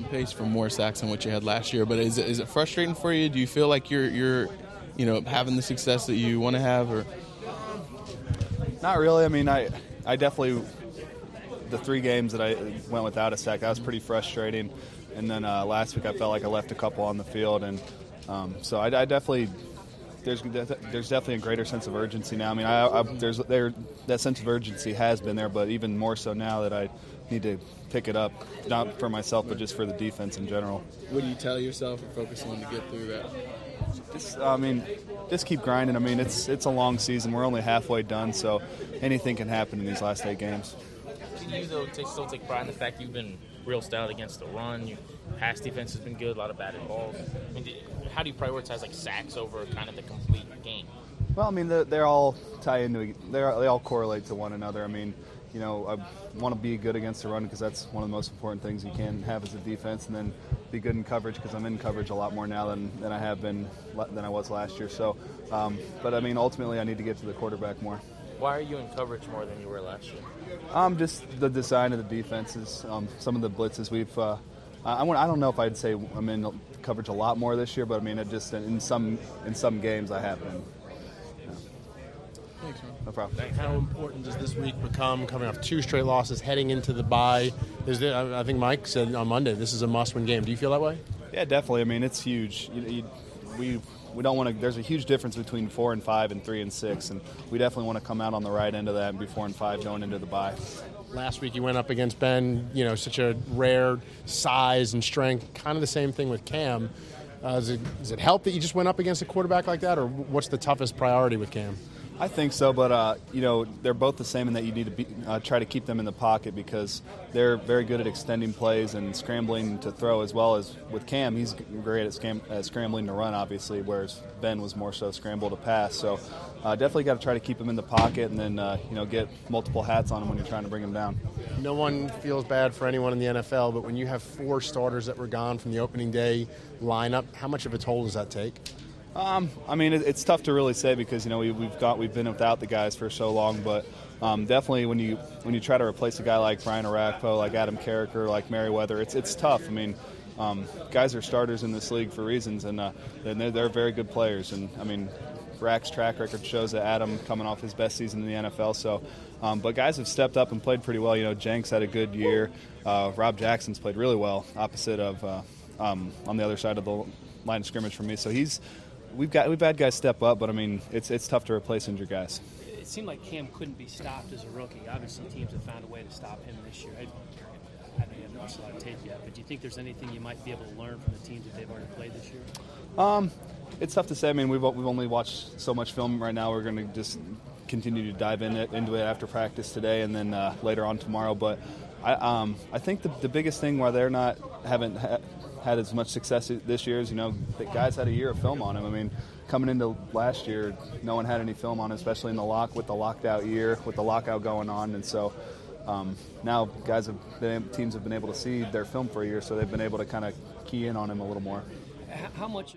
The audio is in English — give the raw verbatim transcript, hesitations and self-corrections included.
pace for more sacks than what you had last year, but is it, is it frustrating for you? Do you feel like you're you're, you know, having the success that you want to have, or? Not really. I mean, I I definitely the three games that I went without a sack, that was pretty frustrating. And then uh, last week I felt like I left a couple on the field, and um, so I, I definitely there's there's definitely a greater sense of urgency now. I mean, I, I, there's there that sense of urgency has been there, but even more so now that I need to pick it up, not for myself, but just for the defense in general. What do you tell yourself or focus on to get through that? Just, I mean, just keep grinding. I mean, it's it's a long season. We're only halfway done, so anything can happen in these last eight games. Can you, though, take, still take pride in the fact you've been real stout against the run? Your pass defense has been good, a lot of batted balls. I mean, how do you prioritize, like, sacks over kind of the complete game? Well, I mean, they're, they're all tie into – they all correlate to one another. I mean, you know, I want to be good against the run because that's one of the most important things you can have as a defense, and then be good in coverage because I'm in coverage a lot more now than, than I have been than I was last year. So, um, but I mean, ultimately, I need to get to the quarterback more. Why are you in coverage more than you were last year? Um, just the design of the defenses, um, some of the blitzes we've. Uh, I, I don't know if I'd say I'm in coverage a lot more this year, but I mean, it just in some in some games I have been. Thanks, man. No problem. Thanks. How important does this week become, coming off two straight losses, heading into the bye? Is there, I think Mike said on Monday, this is a must-win game. Do you feel that way? Yeah, definitely. I mean, it's huge. You, you, we we don't want to. There's a huge difference between four and five and three and six, and we definitely want to come out on the right end of that and be four and five going into the bye. Last week you went up against Ben. You know, such a rare size and strength. Kind of the same thing with Cam. Uh, does it does it help that you just went up against a quarterback like that, or what's the toughest priority with Cam? I think so, but uh, you know, they're both the same in that you need to be, uh, try to keep them in the pocket because they're very good at extending plays and scrambling to throw, as well as with Cam, he's great at, scam- at scrambling to run, obviously, whereas Ben was more so scramble to pass. So uh, definitely got to try to keep him in the pocket and then uh, you know, get multiple hats on him when you're trying to bring him down. No one feels bad for anyone in the N F L, but when you have four starters that were gone from the opening day lineup, how much of a toll does that take? Um, I mean, it, it's tough to really say because you know we, we've got we've been without the guys for so long, but um, definitely when you when you try to replace a guy like Brian Orakpo, like Adam Carricker, like Merriweather, it's it's tough. I mean, um, guys are starters in this league for reasons, and uh, they're, they're very good players. And I mean, Rack's track record shows that Adam coming off his best season in the N F L. So, um, but guys have stepped up and played pretty well. You know, Jenks had a good year. Uh, Rob Jackson's played really well, opposite of uh, um, on the other side of the line of scrimmage from me. So he's. We've got we've had guys step up, but I mean it's it's tough to replace injured guys. It seemed like Cam couldn't be stopped as a rookie. Obviously, teams have found a way to stop him this year. I, I know you haven't watched a lot of tape yet, but do you think there's anything you might be able to learn from the teams that they've already played this year? Um, it's tough to say. I mean, we've we've only watched so much film right now. We're going to just continue to dive in it, into it after practice today, and then uh, later on tomorrow. But I um I think the the biggest thing why they're not haven't. Ha- had as much success this year as, you know, the guys had a year of film on him. I mean, coming into last year, no one had any film on him, especially in the lock with the locked out year, with the lockout going on. And so um, now guys have been, teams have been able to see their film for a year, so they've been able to kind of key in on him a little more. How much